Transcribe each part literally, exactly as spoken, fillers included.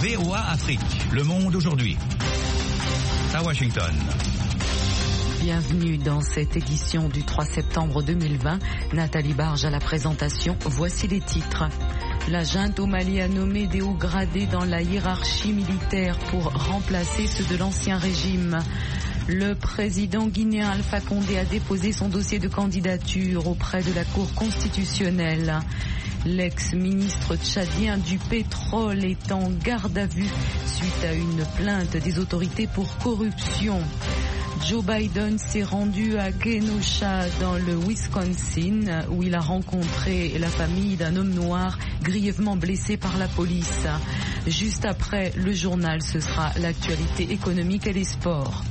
V O A Afrique, Le Monde aujourd'hui. À Washington. Bienvenue dans cette édition du trois septembre deux mille vingt. Nathalie Barge à la présentation. Voici les titres. La junte au Mali a nommé des hauts gradés dans la hiérarchie militaire pour remplacer ceux de l'ancien régime. Le président guinéen Alpha Condé a déposé son dossier de candidature auprès de la Cour constitutionnelle. L'ex-ministre tchadien du pétrole est en garde à vue suite à une plainte des autorités pour corruption. Joe Biden s'est rendu à Kenosha dans le Wisconsin où il a rencontré la famille d'un homme noir grièvement blessé par la police. Juste après le journal, ce sera l'actualité économique et les sports.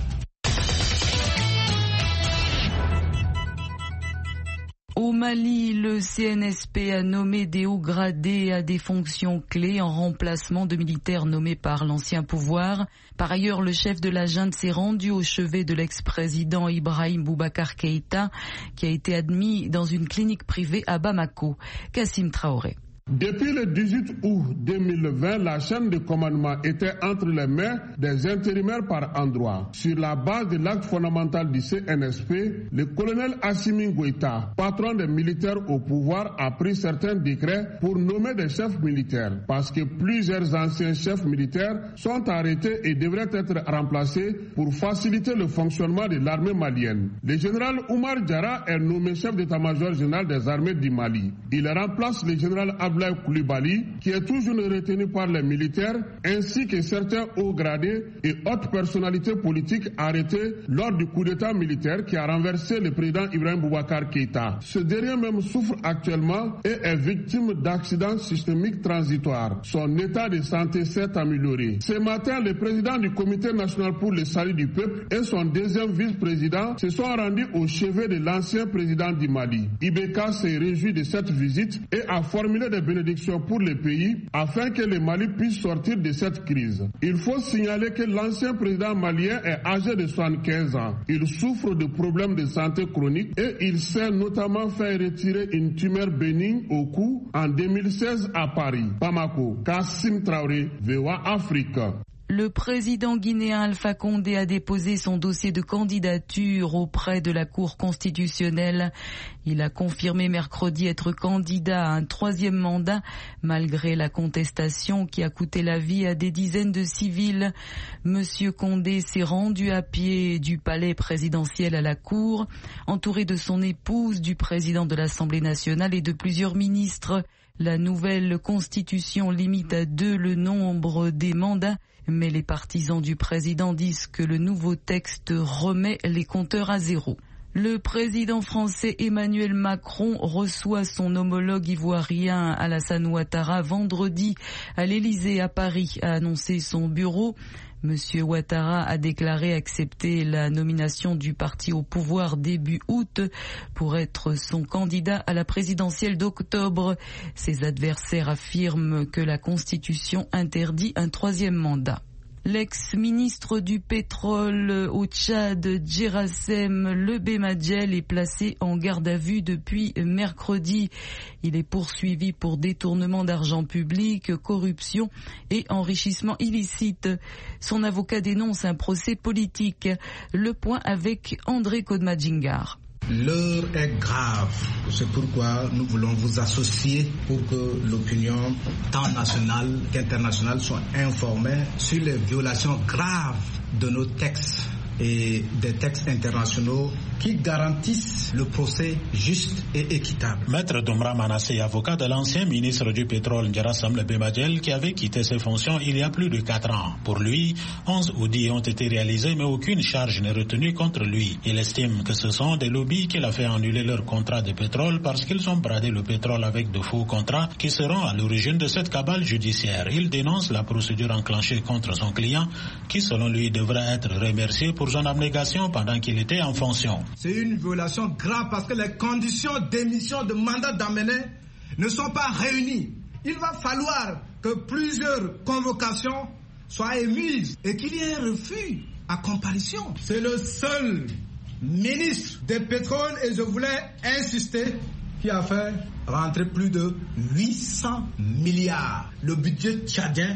Au Mali, le C N S P a nommé des hauts gradés à des fonctions clés en remplacement de militaires nommés par l'ancien pouvoir. Par ailleurs, le chef de la junte s'est rendu au chevet de l'ex-président Ibrahim Boubacar Keïta, qui a été admis dans une clinique privée à Bamako. Kassim Traoré. Depuis le dix-huit août deux mille vingt, la chaîne de commandement était entre les mains des intérimaires par endroits. Sur la base de l'acte fondamental du C N S P, le colonel Assimi Goïta, patron des militaires au pouvoir, a pris certains décrets pour nommer des chefs militaires, parce que plusieurs anciens chefs militaires sont arrêtés et devraient être remplacés pour faciliter le fonctionnement de l'armée malienne. Le général Oumar Diarra est nommé chef d'état-major général des armées du Mali. Il remplace le général Abdoulaye Coulibaly, qui est toujours retenu par les militaires, ainsi que certains hauts gradés et hautes personnalités politiques arrêtés lors du coup d'état militaire qui a renversé le président Ibrahim Boubacar Keïta. Ce dernier même souffre actuellement et est victime d'accidents systémiques transitoires. Son état de santé s'est amélioré. Ce matin, le président du Comité national pour le salut du peuple et son deuxième vice-président se sont rendus au chevet de l'ancien président du Mali. Ibeka s'est réjoui de cette visite et a formulé des bénédiction pour le pays afin que le Mali puisse sortir de cette crise. Il faut signaler que l'ancien président malien est âgé de soixante-quinze ans. Il souffre de problèmes de santé chroniques et il s'est notamment fait retirer une tumeur bénigne au cou en deux mille seize à Paris. Bamako, Kassim Traoré, V O A Afrique. Le président guinéen Alpha Condé a déposé son dossier de candidature auprès de la Cour constitutionnelle. Il a confirmé mercredi être candidat à un troisième mandat, malgré la contestation qui a coûté la vie à des dizaines de civils. Monsieur Condé s'est rendu à pied du palais présidentiel à la Cour, entouré de son épouse, du président de l'Assemblée nationale et de plusieurs ministres. La nouvelle constitution limite à deux le nombre des mandats, mais les partisans du président disent que le nouveau texte remet les compteurs à zéro. Le président français Emmanuel Macron reçoit son homologue ivoirien Alassane Ouattara vendredi à l'Élysée à Paris, a annoncé son bureau. Monsieur Ouattara a déclaré accepter la nomination du parti au pouvoir début août pour être son candidat à la présidentielle d'octobre. Ses adversaires affirment que la Constitution interdit un troisième mandat. L'ex-ministre du pétrole au Tchad, Djerassem Lebemadiel, est placé en garde à vue depuis mercredi. Il est poursuivi pour détournement d'argent public, corruption et enrichissement illicite. Son avocat dénonce un procès politique. Le point avec André Kodmadjingar. L'heure est grave. C'est pourquoi nous voulons vous associer pour que l'opinion tant nationale qu'internationale soit informée sur les violations graves de nos textes et des textes internationaux qui garantissent le procès juste et équitable. Maître Domra Manassé, avocat de l'ancien ministre du pétrole Djerassem Lebemadiel, qui avait quitté ses fonctions il y a plus de quatre ans. Pour lui, onze audits ont été réalisés, mais aucune charge n'est retenue contre lui. Il estime que ce sont des lobbies qu'il a fait annuler leur contrat de pétrole parce qu'ils ont bradé le pétrole avec de faux contrats qui seront à l'origine de cette cabale judiciaire. Il dénonce la procédure enclenchée contre son client, qui selon lui devrait être remercié pour son abnégation pendant qu'il était en fonction. C'est une violation grave parce que les conditions d'émission de mandat d'amener ne sont pas réunies. Il va falloir que plusieurs convocations soient émises et qu'il y ait un refus à comparution. C'est le seul ministre des pétroles, et je voulais insister, qui a fait rentrer plus de huit cents milliards. Le budget tchadien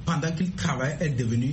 pendant qu'il travaille est devenu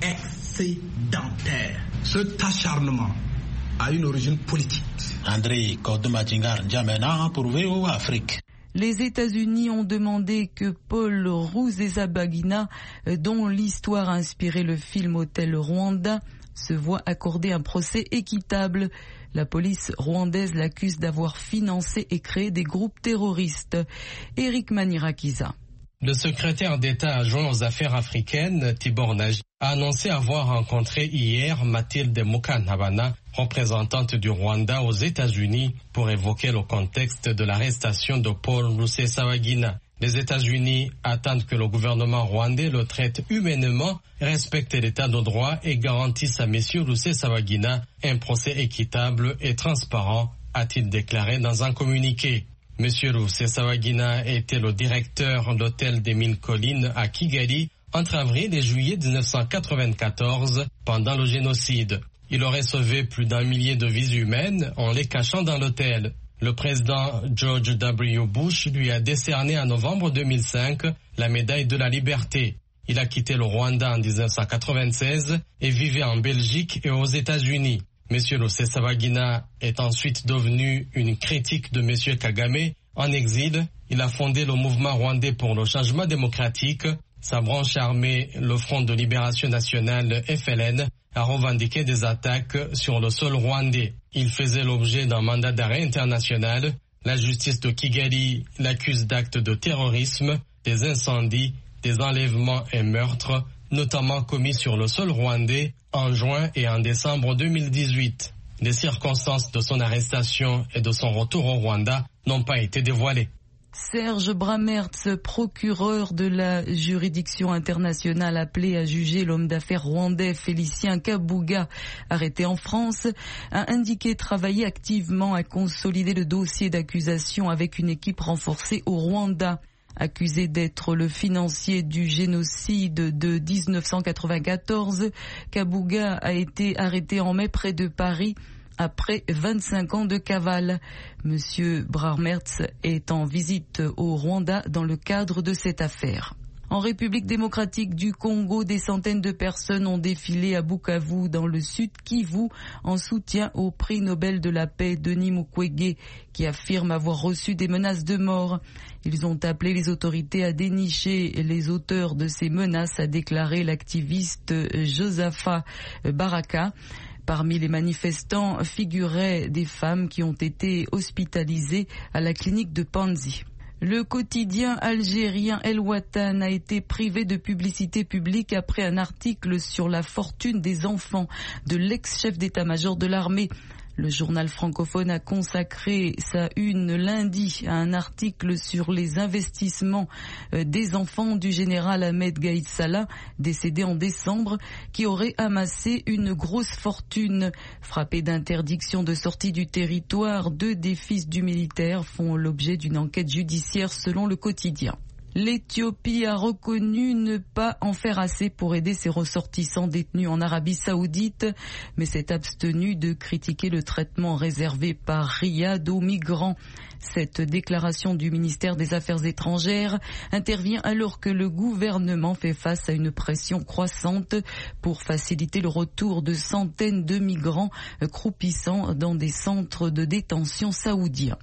excédentaire. Cet acharnement a une origine politique. André Kodematingar N'Djamena pour V O A Afrique. Les États-Unis ont demandé que Paul Rusesabagina, dont l'histoire a inspiré le film Hôtel Rwanda, se voit accorder un procès équitable. La police rwandaise l'accuse d'avoir financé et créé des groupes terroristes. Eric Manirakiza. Le secrétaire d'État adjoint aux affaires africaines, Tibor Nagy, a annoncé avoir rencontré hier Mathilde Mukantabana, représentante du Rwanda aux États-Unis, pour évoquer le contexte de l'arrestation de Paul Rusesabagina. Les États-Unis attendent que le gouvernement rwandais le traite humainement, respecte l'état de droit et garantisse à M. Rusesabagina un procès équitable et transparent, a-t-il déclaré dans un communiqué. M. Rusesabagina était le directeur d'hôtel des Mille Collines à Kigali entre avril et juillet mille neuf cent quatre-vingt-quatorze pendant le génocide. Il aurait sauvé plus d'un millier de vies humaines en les cachant dans l'hôtel. Le président George W. Bush lui a décerné en novembre deux mille cinq la médaille de la liberté. Il a quitté le Rwanda en mille neuf cent quatre-vingt-seize et vivait en Belgique et aux États-Unis. M. Rusesabagina est ensuite devenu une critique de M. Kagame. En exil, il a fondé le mouvement rwandais pour le changement démocratique. Sa branche armée, le Front de libération nationale F L N, a revendiqué des attaques sur le sol rwandais. Il faisait l'objet d'un mandat d'arrêt international. La justice de Kigali l'accuse d'actes de terrorisme, des incendies, des enlèvements et meurtres, notamment commis sur le sol rwandais en juin et en décembre deux mille dix-huit. Les circonstances de son arrestation et de son retour au Rwanda n'ont pas été dévoilées. Serge Bramertz, procureur de la juridiction internationale appelé à juger l'homme d'affaires rwandais Félicien Kabuga, arrêté en France, a indiqué travailler activement à consolider le dossier d'accusation avec une équipe renforcée au Rwanda. Accusé d'être le financier du génocide de mille neuf cent quatre-vingt-quatorze, Kabuga a été arrêté en mai près de Paris après vingt-cinq ans de cavale. Monsieur Bramertz est en visite au Rwanda dans le cadre de cette affaire. En République démocratique du Congo, des centaines de personnes ont défilé à Bukavu, dans le sud Kivu, en soutien au prix Nobel de la paix Denis Mukwege, qui affirme avoir reçu des menaces de mort. Ils ont appelé les autorités à dénicher les auteurs de ces menaces, a déclaré l'activiste Josapha Baraka. Parmi les manifestants figuraient des femmes qui ont été hospitalisées à la clinique de Panzi. Le quotidien algérien El Watan a été privé de publicité publique après un article sur la fortune des enfants de l'ex-chef d'état-major de l'armée. Le journal francophone a consacré sa une lundi à un article sur les investissements des enfants du général Ahmed Gaïd Salah, décédé en décembre, qui aurait amassé une grosse fortune. Frappés d'interdiction de sortie du territoire, deux des fils du militaire font l'objet d'une enquête judiciaire selon le quotidien. L'Éthiopie a reconnu ne pas en faire assez pour aider ses ressortissants détenus en Arabie Saoudite, mais s'est abstenue de critiquer le traitement réservé par Riyad aux migrants. Cette déclaration du ministère des Affaires étrangères intervient alors que le gouvernement fait face à une pression croissante pour faciliter le retour de centaines de migrants croupissant dans des centres de détention saoudiens.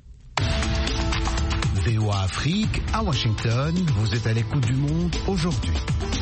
V O A Afrique, à Washington, vous êtes à l'écoute du monde aujourd'hui.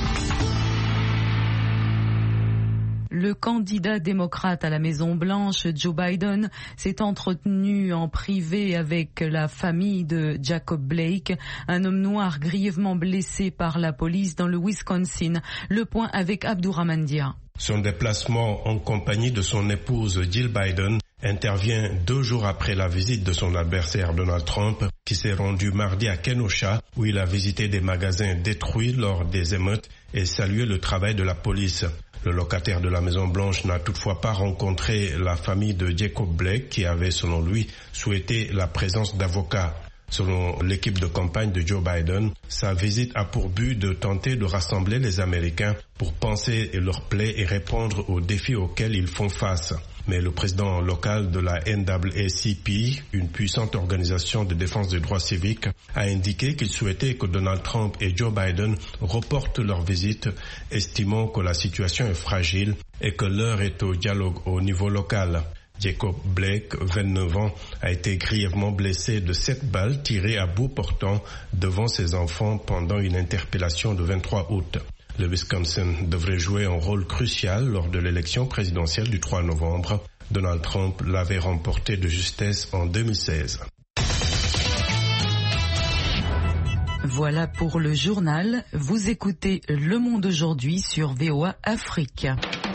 Le candidat démocrate à la Maison-Blanche, Joe Biden, s'est entretenu en privé avec la famille de Jacob Blake, un homme noir grièvement blessé par la police dans le Wisconsin. Le point avec Abdourahmane Dia. Son déplacement en compagnie de son épouse Jill Biden intervient deux jours après la visite de son adversaire Donald Trump, qui s'est rendu mardi à Kenosha, où il a visité des magasins détruits lors des émeutes et salué le travail de la police. Le locataire de la Maison-Blanche n'a toutefois pas rencontré la famille de Jacob Blake, qui avait, selon lui, souhaité la présence d'avocats. Selon l'équipe de campagne de Joe Biden, sa visite a pour but de tenter de rassembler les Américains pour penser leurs plaies et répondre aux défis auxquels ils font face. Mais le président local de la N double A C P, une puissante organisation de défense des droits civiques, a indiqué qu'il souhaitait que Donald Trump et Joe Biden reportent leur visite, estimant que la situation est fragile et que l'heure est au dialogue au niveau local. Jacob Blake, vingt-neuf ans, a été grièvement blessé de sept balles tirées à bout portant devant ses enfants pendant une interpellation le vingt-trois août. Le Wisconsin devrait jouer un rôle crucial lors de l'élection présidentielle du trois novembre. Donald Trump l'avait remporté de justesse en deux mille seize. Voilà pour le journal. Vous écoutez Le Monde aujourd'hui sur V O A Afrique.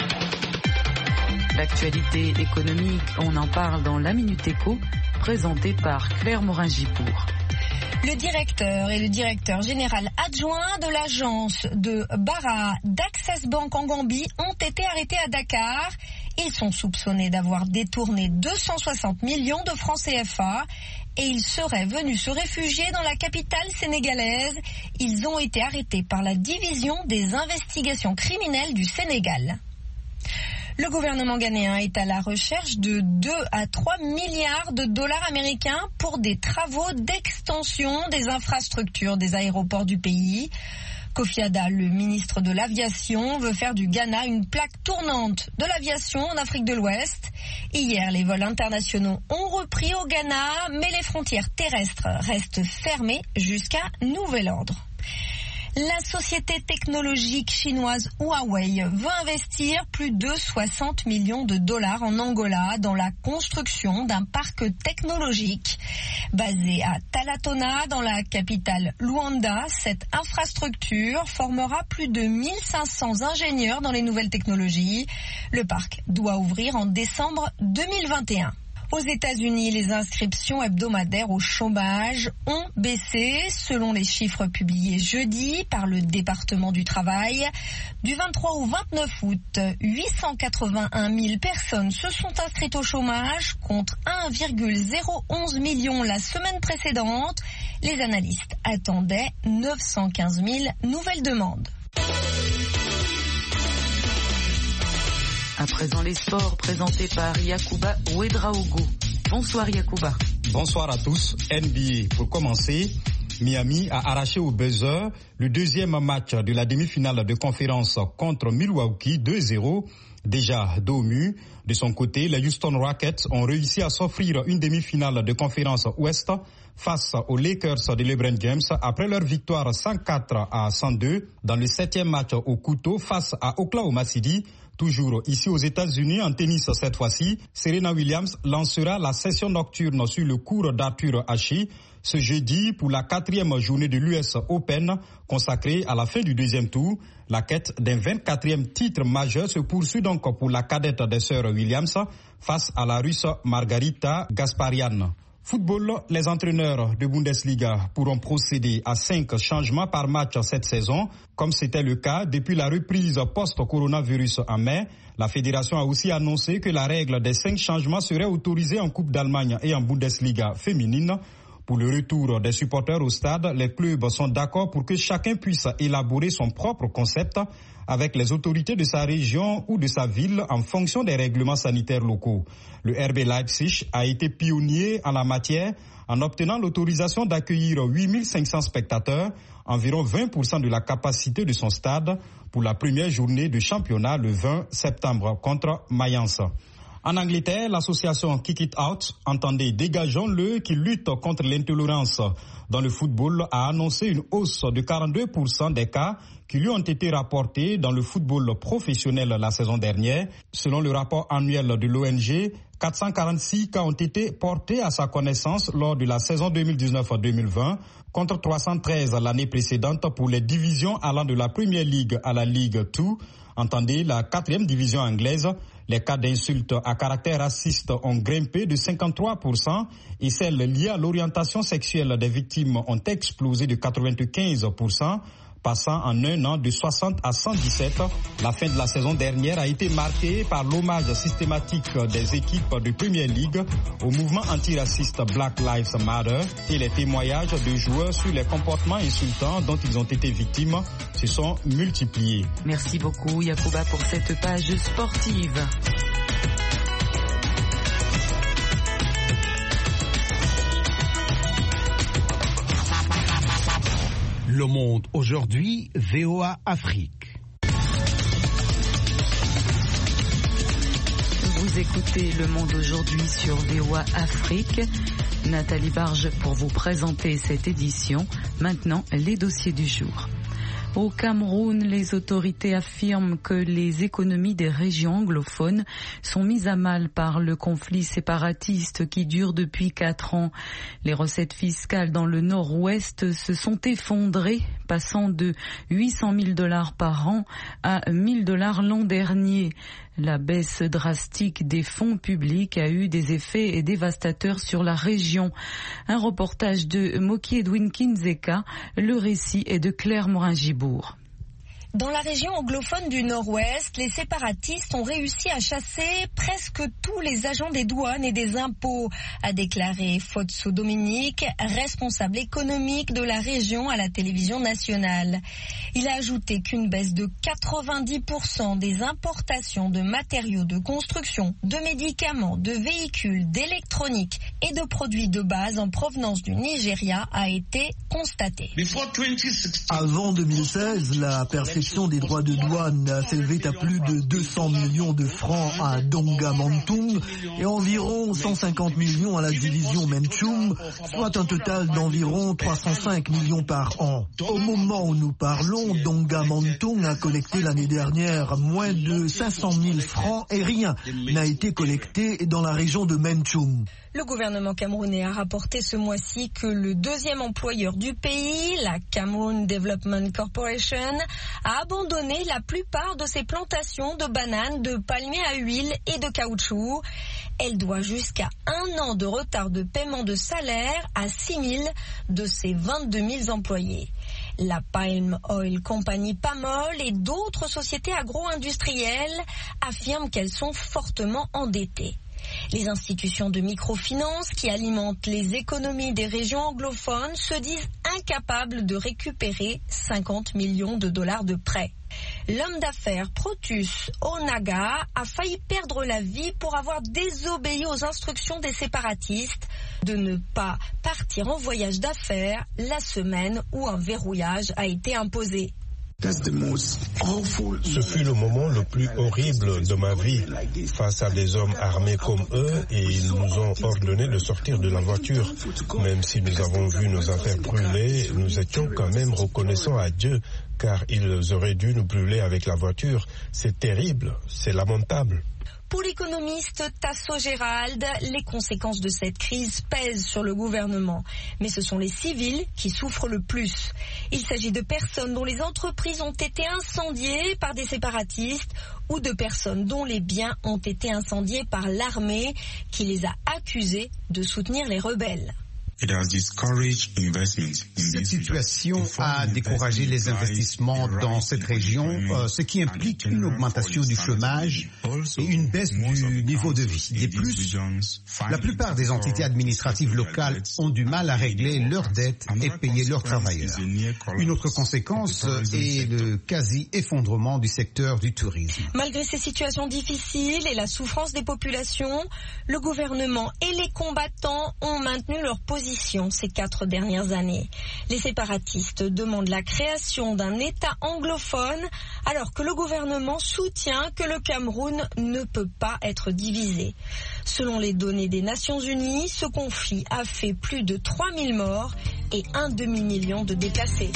L'actualité économique, on en parle dans la Minute Éco, présentée par Claire Morin-Gipour. Le directeur et le directeur général adjoint de l'agence de Bara d'Access Bank en Gambie ont été arrêtés à Dakar. Ils sont soupçonnés d'avoir détourné deux cent soixante millions de francs C F A et ils seraient venus se réfugier dans la capitale sénégalaise. Ils ont été arrêtés par la division des investigations criminelles du Sénégal. Le gouvernement ghanéen est à la recherche de deux à trois milliards de dollars américains pour des travaux d'extension des infrastructures des aéroports du pays. Kofi Ada, le ministre de l'Aviation, veut faire du Ghana une plaque tournante de l'aviation en Afrique de l'Ouest. Hier, les vols internationaux ont repris au Ghana, mais les frontières terrestres restent fermées jusqu'à nouvel ordre. La société technologique chinoise Huawei veut investir plus de soixante millions de dollars en Angola dans la construction d'un parc technologique. Basé à Talatona, dans la capitale Luanda, cette infrastructure formera plus de mille cinq cents ingénieurs dans les nouvelles technologies. Le parc doit ouvrir en décembre deux mille vingt et un. Aux États-Unis, les inscriptions hebdomadaires au chômage ont baissé selon les chiffres publiés jeudi par le département du travail. Du vingt-trois au vingt-neuf août, huit cent quatre-vingt-un mille personnes se sont inscrites au chômage contre un virgule zéro onze million la semaine précédente. Les analystes attendaient neuf cent quinze mille nouvelles demandes. À présent, les sports présentés par Yacouba Ouedraogo. Bonsoir Yacouba. Bonsoir à tous. N B A pour commencer. Miami a arraché au buzzer le deuxième match de la demi-finale de conférence contre Milwaukee deux zéro. Déjà dos au mur. De son côté, les Houston Rockets ont réussi à s'offrir une demi-finale de conférence Ouest face aux Lakers de LeBron James après leur victoire cent quatre à cent deux dans le septième match au couteau face à Oklahoma City. Toujours ici aux États-Unis, en tennis cette fois-ci, Serena Williams lancera la session nocturne sur le court d'Arthur Ashe ce jeudi pour la quatrième journée de l'U S Open consacrée à la fin du deuxième tour. La quête d'un vingt-quatrième titre majeur se poursuit donc pour la cadette des sœurs Williams face à la Russe Margarita Gasparian. Football, les entraîneurs de Bundesliga pourront procéder à cinq changements par match cette saison, comme c'était le cas depuis la reprise post-coronavirus en mai. La fédération a aussi annoncé que la règle des cinq changements serait autorisée en Coupe d'Allemagne et en Bundesliga féminine. Pour le retour des supporters au stade, les clubs sont d'accord pour que chacun puisse élaborer son propre concept avec les autorités de sa région ou de sa ville en fonction des règlements sanitaires locaux. Le R B Leipzig a été pionnier en la matière en obtenant l'autorisation d'accueillir huit mille cinq cents spectateurs, environ vingt pour cent de la capacité de son stade, pour la première journée de championnat le vingt septembre contre Mayence. En Angleterre, l'association Kick It Out, entendez Dégageons-le, qui lutte contre l'intolérance dans le football, a annoncé une hausse de quarante-deux pour cent des cas qui lui ont été rapportés dans le football professionnel la saison dernière. Selon le rapport annuel de l'O N G, quatre cent quarante-six cas ont été portés à sa connaissance lors de la saison deux mille dix-neuf deux mille vingt, contre trois cent treize l'année précédente pour les divisions allant de la Premier League à la Ligue deux. Entendez la quatrième division anglaise. Les cas d'insultes à caractère raciste ont grimpé de cinquante-trois pour cent et celles liées à l'orientation sexuelle des victimes ont explosé de quatre-vingt-quinze pour cent, passant en un an de soixante à cent dix-sept. La fin de la saison dernière a été marquée par l'hommage systématique des équipes de Premier League au mouvement antiraciste Black Lives Matter et les témoignages de joueurs sur les comportements insultants dont ils ont été victimes se sont multipliés. Merci beaucoup Yacouba pour cette page sportive. Le Monde aujourd'hui, V O A Afrique. Vous écoutez Le Monde aujourd'hui sur V O A Afrique. Nathalie Barge pour vous présenter cette édition. Maintenant, les dossiers du jour. Au Cameroun, les autorités affirment que les économies des régions anglophones sont mises à mal par le conflit séparatiste qui dure depuis quatre ans. Les recettes fiscales dans le nord-ouest se sont effondrées, passant de huit cent mille dollars par an à mille dollars l'an dernier. La baisse drastique des fonds publics a eu des effets dévastateurs sur la région. Un reportage de Moki Edwin Kinzeka, le récit est de Claire Morin-Gibourg. Dans la région anglophone du Nord-Ouest, les séparatistes ont réussi à chasser presque tous les agents des douanes et des impôts, a déclaré Fotso Dominique, responsable économique de la région à la télévision nationale. Il a ajouté qu'une baisse de quatre-vingt-dix pour cent des importations de matériaux de construction, de médicaments, de véhicules, d'électronique et de produits de base en provenance du Nigeria a été constatée. Avant deux mille seize, la perception des droits de douane s'élevait à plus de deux cents millions de francs à Donga-Mantung et environ cent cinquante millions à la division Menchum, soit un total d'environ trois cent cinq millions par an. Au moment où nous parlons, Donga-Mantung a collecté l'année dernière moins de cinq cent mille francs et rien n'a été collecté dans la région de Menchum. Le gouvernement camerounais a rapporté ce mois-ci que le deuxième employeur du pays, la Cameroon Development Corporation, a abandonné la plupart de ses plantations de bananes, de palmiers à huile et de caoutchouc. Elle doit jusqu'à un an de retard de paiement de salaire à six mille de ses vingt-deux mille employés. La Palm Oil Company Pamol et d'autres sociétés agro-industrielles affirment qu'elles sont fortement endettées. Les institutions de microfinance qui alimentent les économies des régions anglophones se disent incapables de récupérer cinquante millions de dollars de prêts. L'homme d'affaires Protus Onaga a failli perdre la vie pour avoir désobéi aux instructions des séparatistes de ne pas partir en voyage d'affaires la semaine où un verrouillage a été imposé. Ce fut le moment le plus horrible de ma vie face à des hommes armés comme eux et ils nous ont ordonné de sortir de la voiture. Même si nous avons vu nos affaires brûler, nous étions quand même reconnaissants à Dieu car ils auraient dû nous brûler avec la voiture. C'est terrible, c'est lamentable. Pour l'économiste Tasso Gérald, les conséquences de cette crise pèsent sur le gouvernement. Mais ce sont les civils qui souffrent le plus. Il s'agit de personnes dont les entreprises ont été incendiées par des séparatistes ou de personnes dont les biens ont été incendiés par l'armée qui les a accusés de soutenir les rebelles. Cette situation a découragé les investissements dans cette région, euh, ce qui implique une augmentation du chômage et une baisse du niveau de vie. De plus, la plupart des entités administratives locales ont du mal à régler leurs dettes et payer leurs travailleurs. Une autre conséquence est le quasi-effondrement du secteur du tourisme. Malgré ces situations difficiles et la souffrance des populations, le gouvernement et les combattants ont maintenu leur position ces quatre dernières années. Les séparatistes demandent la création d'un État anglophone alors que le gouvernement soutient que le Cameroun ne peut pas être divisé. Selon les données des Nations Unies, ce conflit a fait plus de trois mille morts et un demi-million de déplacés.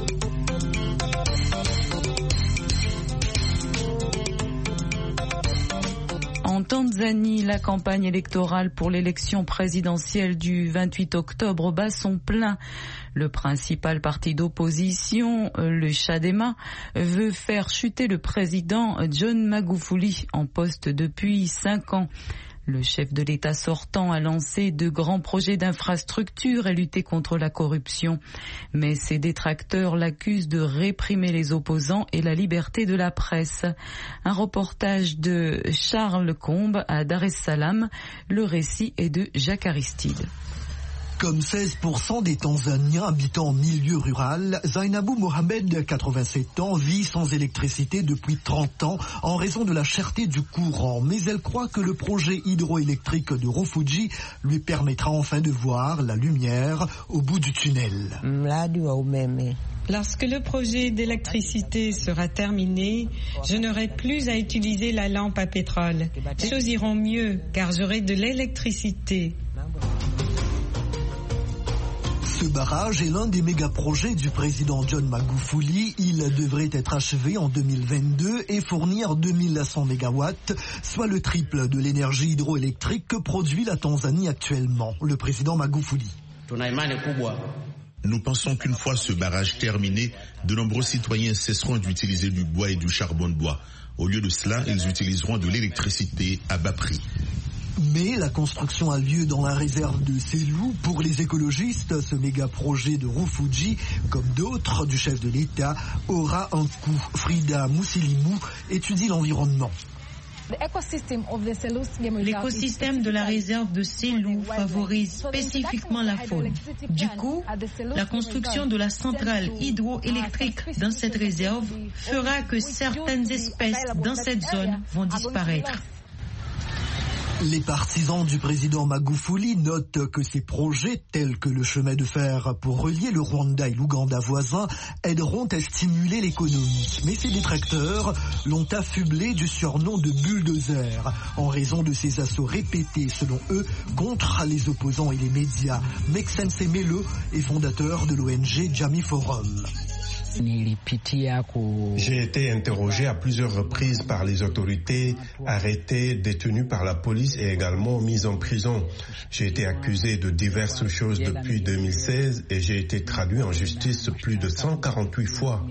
En Tanzanie, la campagne électorale pour l'élection présidentielle du vingt-huit octobre bat son plein. Le principal parti d'opposition, le Chadema, veut faire chuter le président John Magufuli en poste depuis cinq ans. Le chef de l'État sortant a lancé de grands projets d'infrastructure et lutté contre la corruption. Mais ses détracteurs l'accusent de réprimer les opposants et la liberté de la presse. Un reportage de Charles Combe à Dar es Salaam. Le récit est de Jacques Aristide. Comme seize pour cent des Tanzaniens habitant en milieu rural, Zainabou Mohamed, quatre-vingt-sept ans, vit sans électricité depuis trente ans en raison de la cherté du courant. Mais elle croit que le projet hydroélectrique de Rufiji lui permettra enfin de voir la lumière au bout du tunnel. Lorsque le projet d'électricité sera terminé, je n'aurai plus à utiliser la lampe à pétrole. Les choses iront mieux car j'aurai de l'électricité. Ce barrage est l'un des méga-projets du président John Magufuli. Il devrait être achevé en deux mille vingt-deux et fournir deux mille cent mégawatts, soit le triple de l'énergie hydroélectrique que produit la Tanzanie actuellement. Le président Magufuli. Nous pensons qu'une fois ce barrage terminé, de nombreux citoyens cesseront d'utiliser du bois et du charbon de bois. Au lieu de cela, ils utiliseront de l'électricité à bas prix. Mais la construction a lieu dans la réserve de Selous. Pour les écologistes, ce méga-projet de Rufiji, comme d'autres du chef de l'État, aura un coût. Frida Mousselimou étudie l'environnement. L'écosystème de la réserve de Selous favorise spécifiquement la faune. Du coup, la construction de la centrale hydroélectrique dans cette réserve fera que certaines espèces dans cette zone vont disparaître. Les partisans du président Magufuli notent que ces projets, tels que le chemin de fer pour relier le Rwanda et l'Ouganda voisins, aideront à stimuler l'économie. Mais ses détracteurs l'ont affublé du surnom de bulldozer, en raison de ses assauts répétés, selon eux, contre les opposants et les médias. Maxence Melo est fondateur de l'O N G Jamii Forum. J'ai été interrogé à plusieurs reprises par les autorités, arrêté, détenu par la police et également mis en prison. J'ai été accusé de diverses choses depuis deux mille seize et j'ai été traduit en justice plus de cent quarante-huit fois.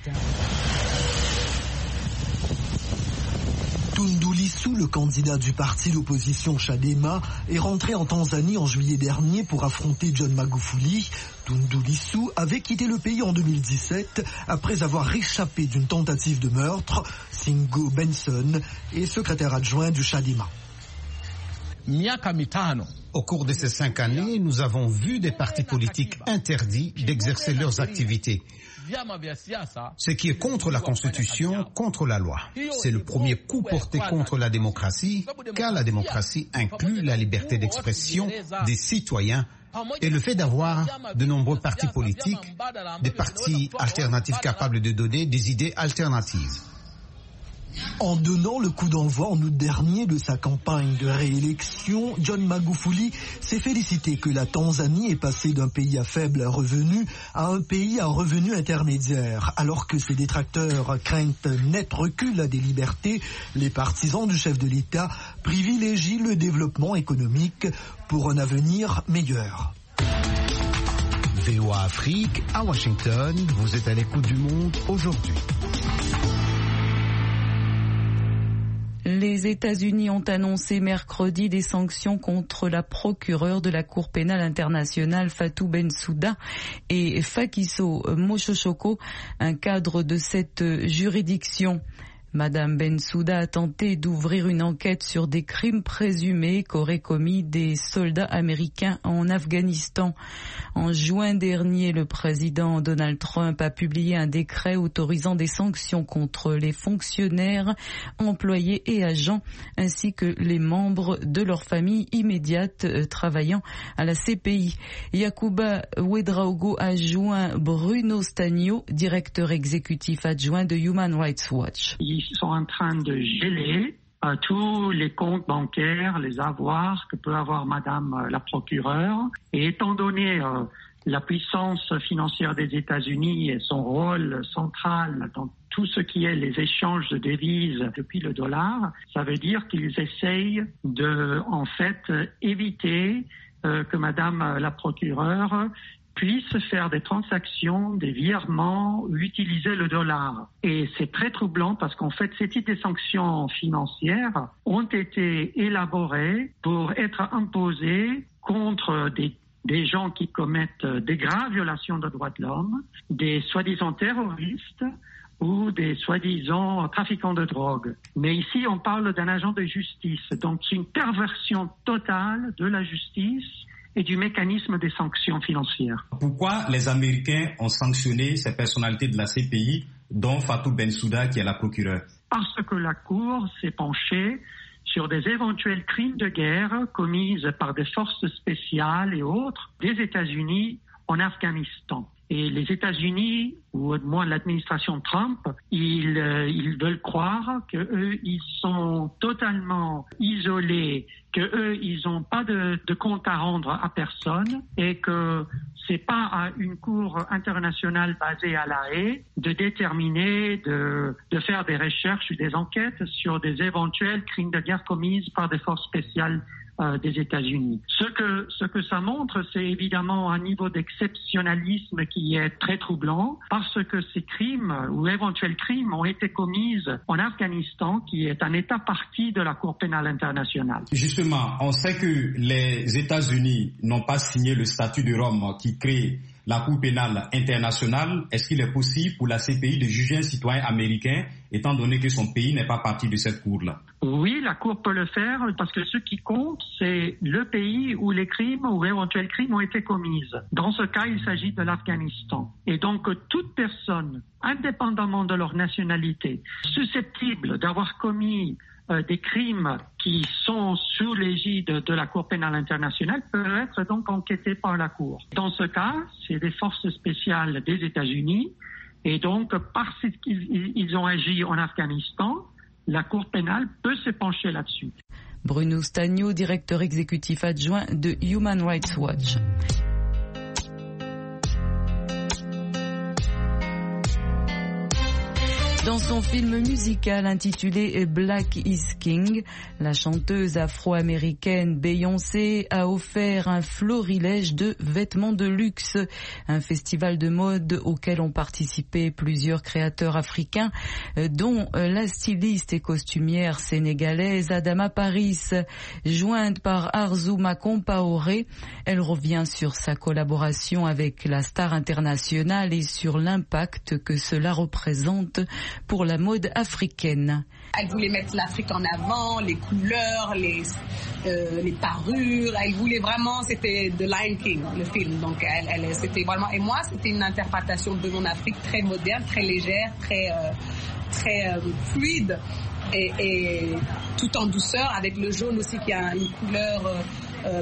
Tundu Lissu, le candidat du parti d'opposition Chadema, est rentré en Tanzanie en juillet dernier pour affronter John Magufuli. Tundu Lissu avait quitté le pays en deux mille dix-sept après avoir réchappé d'une tentative de meurtre. Singo Benson est secrétaire adjoint du Chadema. Au cours de ces cinq années, nous avons vu des partis politiques interdits d'exercer leurs activités. Ce qui est contre la Constitution, contre la loi. C'est le premier coup porté contre la démocratie, car la démocratie inclut la liberté d'expression des citoyens et le fait d'avoir de nombreux partis politiques, des partis alternatifs capables de donner des idées alternatives. En donnant le coup d'envoi en août dernier de sa campagne de réélection, John Magufuli s'est félicité que la Tanzanie est passée d'un pays à faible revenu à un pays à revenu intermédiaire. Alors que ses détracteurs craignent un net recul des libertés, les partisans du chef de l'État privilégient le développement économique pour un avenir meilleur. V O A Afrique, à Washington, vous êtes à l'écoute du monde aujourd'hui. Les États-Unis ont annoncé mercredi des sanctions contre la procureure de la Cour pénale internationale Fatou Bensouda et Fakiso Mochochoko, un cadre de cette juridiction. Madame Bensouda a tenté d'ouvrir une enquête sur des crimes présumés qu'auraient commis des soldats américains en Afghanistan. En juin dernier, le président Donald Trump a publié un décret autorisant des sanctions contre les fonctionnaires, employés et agents, ainsi que les membres de leur famille immédiate travaillant à la C P I. Yacouba Ouedraogo a joint Bruno Stagno, directeur exécutif adjoint de Human Rights Watch. Ils sont en train de geler euh, tous les comptes bancaires, les avoirs que peut avoir Madame euh, la procureure. Et étant donné euh, la puissance financière des États-Unis et son rôle central dans tout ce qui est les échanges de devises depuis le dollar, ça veut dire qu'ils essayent de, en fait, éviter euh, que Madame la procureure puisse faire des transactions, des virements, utiliser le dollar. Et c'est très troublant parce qu'en fait, ces types de sanctions financières ont été élaborées pour être imposées contre des, des gens qui commettent des graves violations des droits de l'homme, des soi-disant terroristes ou des soi-disant trafiquants de drogue. Mais ici, on parle d'un agent de justice, donc une perversion totale de la justice et du mécanisme des sanctions financières. Pourquoi les Américains ont sanctionné ces personnalités de la C P I, dont Fatou Bensouda, qui est la procureure? Parce que la Cour s'est penchée sur des éventuels crimes de guerre commis par des forces spéciales et autres des États-Unis en Afghanistan. Et les États-Unis, ou au moins l'administration Trump, ils, euh, ils veulent croire que eux, ils sont totalement isolés, que eux, ils n'ont pas de, de compte à rendre à personne et que c'est pas à une cour internationale basée à La Haye de déterminer, de, de faire des recherches ou des enquêtes sur des éventuels crimes de guerre commis par des forces spéciales euh, des États-Unis. Ce que, ce que ça montre, c'est évidemment un niveau d'exceptionnalisme qui est très troublant parce que ces crimes ou éventuels crimes ont été commis en Afghanistan, qui est un État partie de la Cour pénale internationale. Justement, on sait que les États-Unis n'ont pas signé le statut de Rome qui crée la Cour pénale internationale. Est-ce qu'il est possible pour la C P I de juger un citoyen américain, étant donné que son pays n'est pas partie de cette cour-là? Oui, la Cour peut le faire parce que ce qui compte, c'est le pays où les crimes ou éventuels crimes ont été commis. Dans ce cas, il s'agit de l'Afghanistan. Et donc, toute personne, indépendamment de leur nationalité, susceptible d'avoir commis euh, des crimes qui sont sous l'égide de la Cour pénale internationale peuvent être donc enquêtés par la Cour. Dans ce cas, c'est des forces spéciales des États-Unis et donc parce qu'ils ils ont agi en Afghanistan, la Cour pénale peut se pencher là-dessus. Bruno Stagno, directeur exécutif adjoint de Human Rights Watch. Dans son film musical intitulé Black is King, la chanteuse afro-américaine Beyoncé a offert un florilège de vêtements de luxe, un festival de mode auquel ont participé plusieurs créateurs africains, dont la styliste et costumière sénégalaise Adama Paris. Jointe par Arzouma Compaoré, elle revient sur sa collaboration avec la star internationale et sur l'impact que cela représente pour la mode africaine. Elle voulait mettre l'Afrique en avant, les couleurs, les, euh, les parures. Elle voulait vraiment, c'était The Lion King, le film. Donc, elle, elle, c'était vraiment. Et moi, c'était une interprétation de mon Afrique très moderne, très légère, très, euh, très euh, fluide et, et tout en douceur, avec le jaune aussi qui a une couleur euh, euh,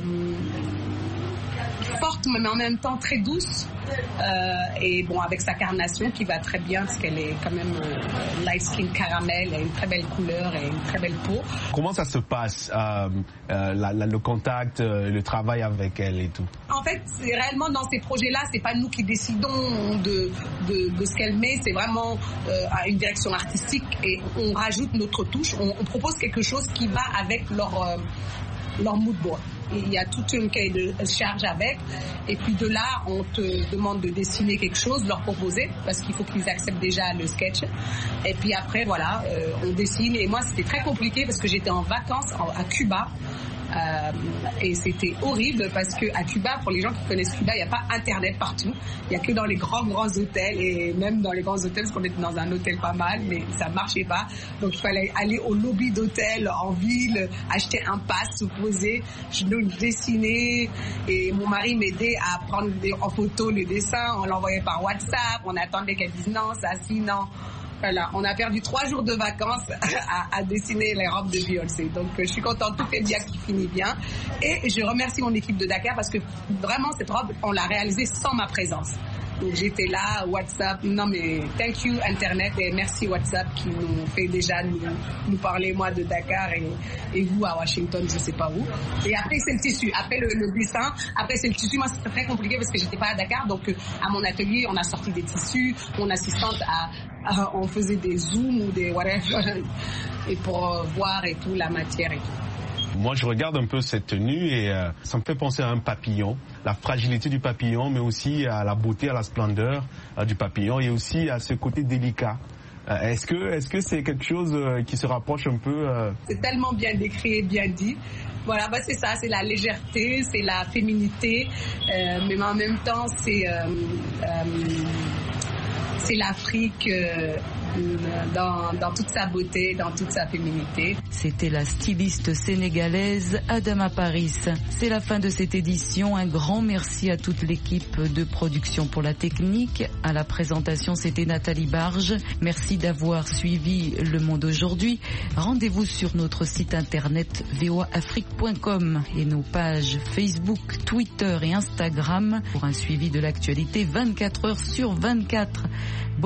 forte, mais en même temps très douce. Euh, et bon, avec sa carnation qui va très bien parce qu'elle est quand même euh, light skin caramel, elle a une très belle couleur et une très belle peau. Comment ça se passe, euh, euh, la, la, le contact, euh, le travail avec elle et tout? En fait, c'est réellement dans ces projets-là, c'est pas nous qui décidons de, de, de ce qu'elle met, c'est vraiment euh, à une direction artistique et on rajoute notre touche, on, on propose quelque chose qui va avec leur, euh, leur mood board. Il y a toute une cahier de charge avec et puis de là on te demande de dessiner quelque chose, leur proposer parce qu'il faut qu'ils acceptent déjà le sketch et puis après voilà euh, on dessine et moi c'était très compliqué parce que j'étais en vacances en, à Cuba euh, et c'était horrible parce que à Cuba, pour les gens qui connaissent Cuba, il n'y a pas internet partout, il n'y a que dans les grands grands hôtels et même dans les grands hôtels parce qu'on était dans un hôtel pas mal mais ça marchait pas donc il fallait aller au lobby d'hôtel en ville, acheter un pass, se poser, je dessiner et mon mari m'aidait à prendre en photo le dessin, on l'envoyait par WhatsApp, on attendait qu'elle dise non, ça si, non. Voilà, on a perdu trois jours de vacances à, à dessiner les robes de Beyoncé. Donc je suis contente, tout est bien, qui finit bien. Et je remercie mon équipe de Dakar parce que vraiment cette robe, on l'a réalisée sans ma présence. Donc j'étais là, WhatsApp, non mais thank you Internet et merci WhatsApp qui nous fait déjà nous, nous parler moi de Dakar et, et vous à Washington, je sais pas où. Et après c'est le tissu, après le, le dessin, après c'est le tissu. Moi c'était très compliqué parce que j'étais pas à Dakar, donc à mon atelier on a sorti des tissus, mon assistante a, a on faisait des zooms ou des whatever et pour voir et tout la matière et tout. Moi, je regarde un peu cette tenue et euh, ça me fait penser à un papillon, la fragilité du papillon, mais aussi à la beauté, à la splendeur euh, du papillon et aussi à ce côté délicat. Euh, est-ce que, est-ce que c'est quelque chose euh, qui se rapproche un peu euh... C'est tellement bien décrit et bien dit. Voilà, bah c'est ça, c'est la légèreté, c'est la féminité, euh, mais en même temps, c'est, euh, euh, c'est l'Afrique. Euh, dans, dans toute sa beauté, dans toute sa féminité. C'était la styliste sénégalaise Adama Paris. C'est la fin de cette édition. Un grand merci à toute l'équipe de production pour la technique. À la présentation, c'était Nathalie Barge. Merci d'avoir suivi Le Monde aujourd'hui. Rendez-vous sur notre site internet v o a afrique point com et nos pages Facebook, Twitter et Instagram pour un suivi de l'actualité vingt-quatre heures sur vingt-quatre.